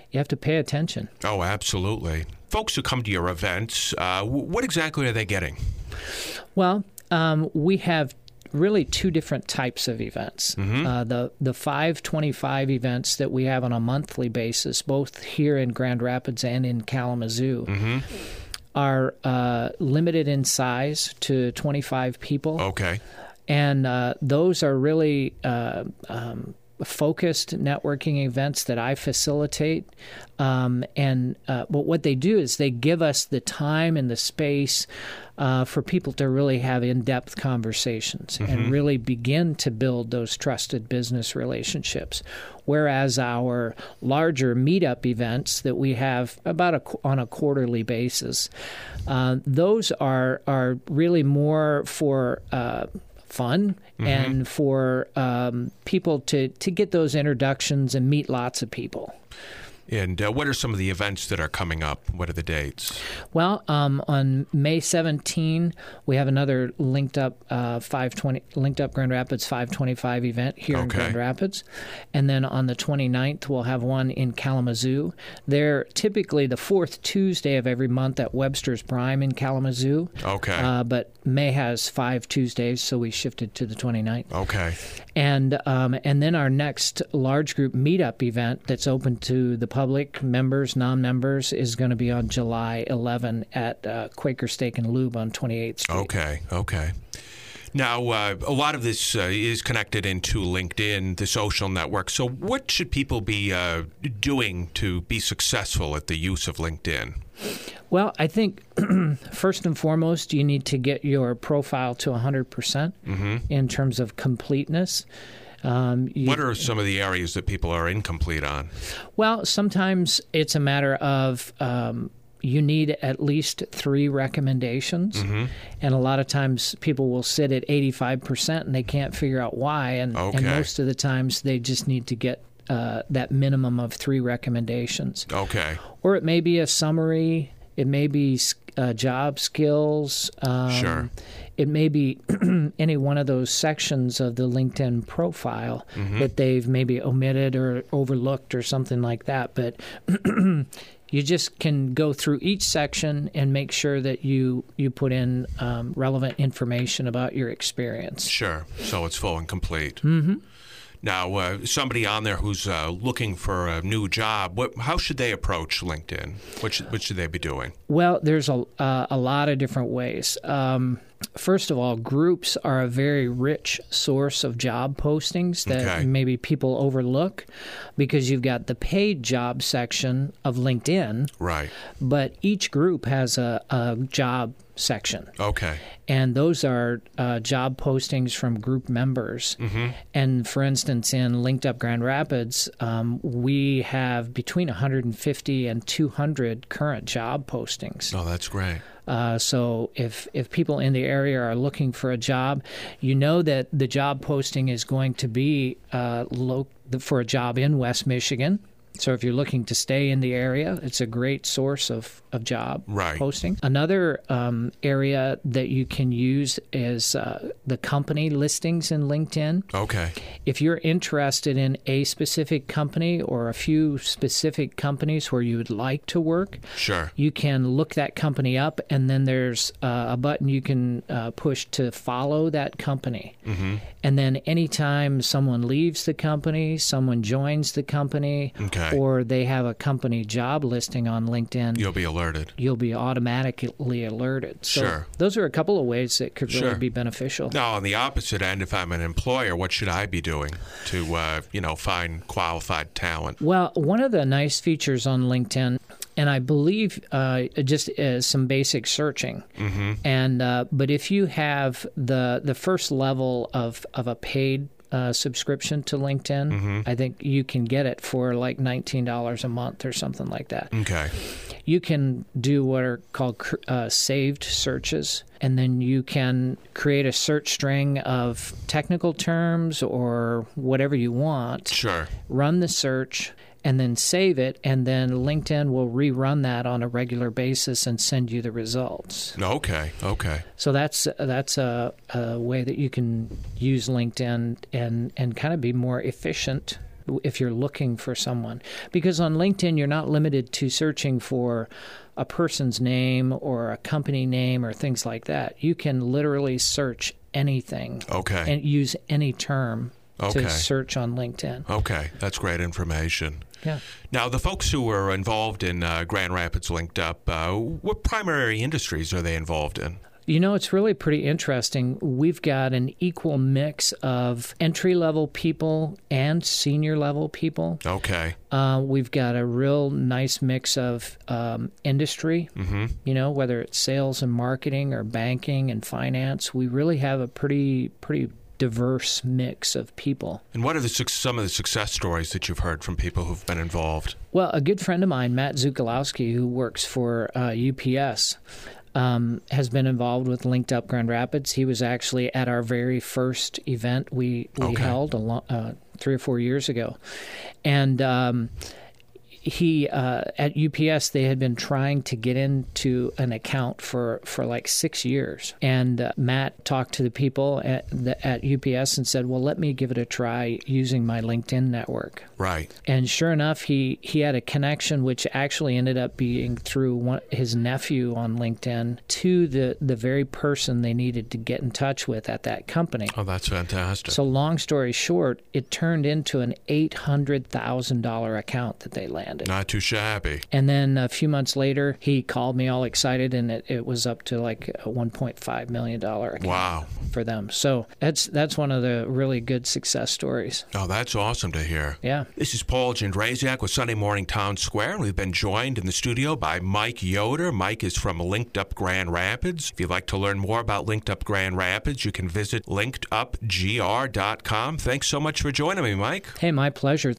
you have to pay attention. Oh, absolutely. Folks who come to your events, what exactly are they getting? Well, we have really two different types of events. The 525 events that we have on a monthly basis, both here in Grand Rapids and in Kalamazoo, are limited in size to 25 people. Okay. And those are really focused networking events that I facilitate. But what they do is they give us the time and the space for people to really have in-depth conversations and really begin to build those trusted business relationships. Whereas our larger meetup events that we have on a quarterly basis, those are really more for fun and for people to get those introductions and meet lots of people. And what are some of the events that are coming up? What are the dates? Well, on May 17, we have another Linked Up Grand Rapids 525 event here in Grand Rapids. And then on the 29th, we'll have one in Kalamazoo. They're typically the fourth Tuesday of every month at Webster's Prime in Kalamazoo. Okay. But May has 5 Tuesdays, so we shifted to the 29th. Okay. And then our next large group meetup event that's open to the public, members, non-members, is going to be on July 11 at Quaker Steak and Lube on 28th Street. Okay. Now, a lot of this is connected into LinkedIn, the social network. So what should people be doing to be successful at the use of LinkedIn? Well, I think first and foremost, you need to get your profile to 100% in terms of completeness. What are some of the areas that people are incomplete on? Well, sometimes it's a matter of you need at least 3 recommendations. And a lot of times people will sit at 85% and they can't figure out why. And most of the times they just need to get that minimum of 3 recommendations. Okay. Or it may be a summary. It may be job skills. Sure. It may be any one of those sections of the LinkedIn profile that they've maybe omitted or overlooked or something like that. But you just can go through each section and make sure that you put in relevant information about your experience. Sure. So it's full and complete. Now, somebody on there who's looking for a new job, how should they approach LinkedIn? What should they be doing? Well, there's a lot of different ways. First of all, groups are a very rich source of job postings that maybe people overlook because you've got the paid job section of LinkedIn. Right. But each group has a job section. Okay. And those are job postings from group members. And for instance, in Linked Up Grand Rapids, we have between 150 and 200 current job postings. Oh, that's great. So if people in the area are looking for a job, you know that the job posting is going to be for a job in West Michigan. So if you're looking to stay in the area, it's a great source of job posting. Another area that you can use is the company listings in LinkedIn. Okay. If you're interested in a specific company or a few specific companies where you would like to work, sure, you can look that company up, and then there's a button you can push to follow that company. And then anytime someone leaves the company, someone joins the company, or they have a company job listing on LinkedIn, you'll be alerted. You'll be automatically alerted. So sure. Those are a couple of ways that could really be beneficial. Now, on the opposite end, if I'm an employer, what should I be doing to find qualified talent? Well, one of the nice features on LinkedIn, and I believe just some basic searching. And but if you have the first level of a paid subscription to LinkedIn, I think you can get it for like $19 a month or something like that. Okay. You can do what are called saved searches, and then you can create a search string of technical terms or whatever you want. Sure. Run the search, and then save it, and then LinkedIn will rerun that on a regular basis and send you the results. Okay. So that's a way that you can use LinkedIn and kind of be more efficient if you're looking for someone. Because on LinkedIn, you're not limited to searching for a person's name or a company name or things like that. You can literally search anything and use any term to search on LinkedIn. Okay, that's great information. Yeah. Now, the folks who are involved in Grand Rapids Linked Up, what primary industries are they involved in? You know, it's really pretty interesting. We've got an equal mix of entry-level people and senior-level people. Okay. We've got a real nice mix of industry, you know, whether it's sales and marketing or banking and finance. We really have a pretty diverse mix of people. And what are some of the success stories that you've heard from people who've been involved? Well, a good friend of mine, Matt Zukalowski, who works for UPS, has been involved with Linked Up Grand Rapids. He was actually at our very first event we held 3 or 4 years ago. And he at UPS, they had been trying to get into an account for like 6 years. And Matt talked to the people at UPS and said, well, let me give it a try using my LinkedIn network. Right. And sure enough, he had a connection, which actually ended up being through his nephew on LinkedIn to the very person they needed to get in touch with at that company. Oh, that's fantastic. So long story short, it turned into an $800,000 account that they landed. Not too shabby. And then a few months later, he called me all excited, and it was up to like a $1.5 million account for them. So that's one of the really good success stories. Oh, that's awesome to hear. Yeah. This is Paul Jędrzejak with Sunday Morning Town Square, and we've been joined in the studio by Mike Yoder. Mike is from Linked Up Grand Rapids. If you'd like to learn more about Linked Up Grand Rapids, you can visit linkedupgr.com. Thanks so much for joining me, Mike. Hey, my pleasure.